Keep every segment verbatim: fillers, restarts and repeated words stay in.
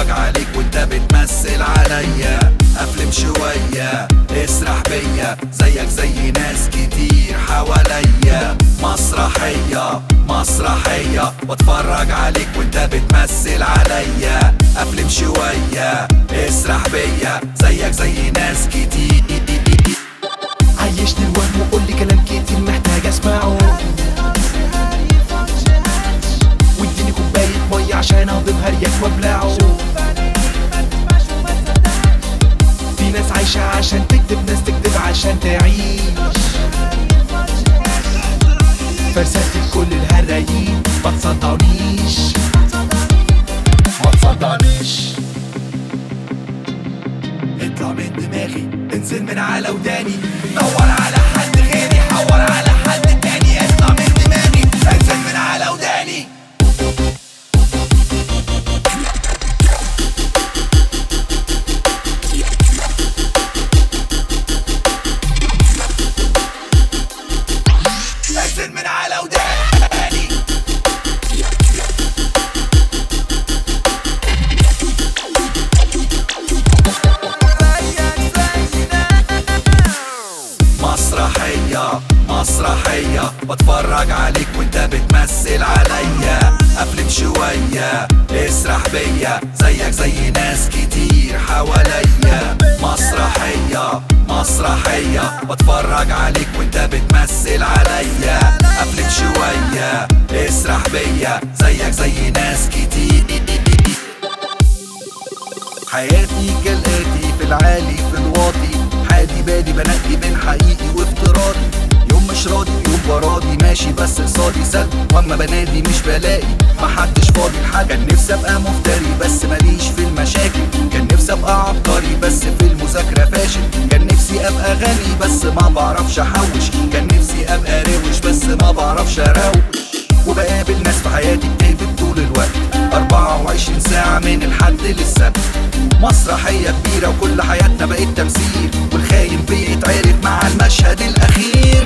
بتفرج عليك وانت بتمثل عليا. افلم شوية اسرح بيا زيك زي ناس كتير حواليا. مسرحية مسرحية بتفرج عليك وانت بتمثل عليا. افلم شوية اسرح بيا زيك زي ناس كتير. عيشني الوهم وقولي كلام كتير محتاج اسمعه، واديني كوباية مية عشان اهضمها رياك وابلعه. في ناس عايشة عشان تكذب، ناس تكذب عشان تعيش. فرسات كل الهرايين ما تصدقنيش ما تصدقنيش. اطلع من دماغي انزل من على وداني، دور على حد غيري حور على حد تاني. اطلع من دماغي انزل من على وداني. انزل من على وداني. مسرحية مسرحية بتفرج عليك وانت بتمثل عليا. افلم شوية اسرح بيا زيك زي ناس كتير حواليا. مسرحية مسرحية بتفرج عليك وانت بتمثل عليا. افلم شوية اسرح بيا زيك زي ناس كتير. حياتي كالآتي في العالي في الواطي، حادي بادي بنقي بين حقيقي وافتراضي. يوم مش راضي يوم براضي ماشي بس قصادي سد، واما بنادي مش بلاقي محدش فاضي لحاجة. كان نفسي ابقى مفتري بس ماليش في المشاكل، كان نفسي ابقى عبقري بس في المذاكرة فاشل، كان نفسي ابقى غني بس ما بعرفش احوش، كان نفسي ابقى روش بس ما بعرفش اروش. وبقابل ناس في حياتي بتهبط طول الوقت أربعة وعشرين ساعة من الحد للسبت. مسرحية كبيرة وكل حياتنا بقت تمثيل، والخاين بيتعرف مع المشهد الأخير.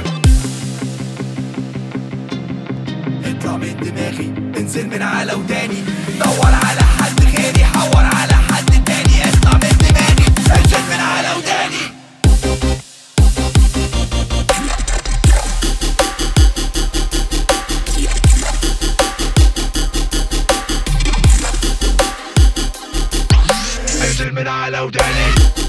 اطلع من دماغي انزل من على وداني، دور على حد غيري حور على حد تاني. اطلع من دماغي انزل من على وداني. انزل من على وداني.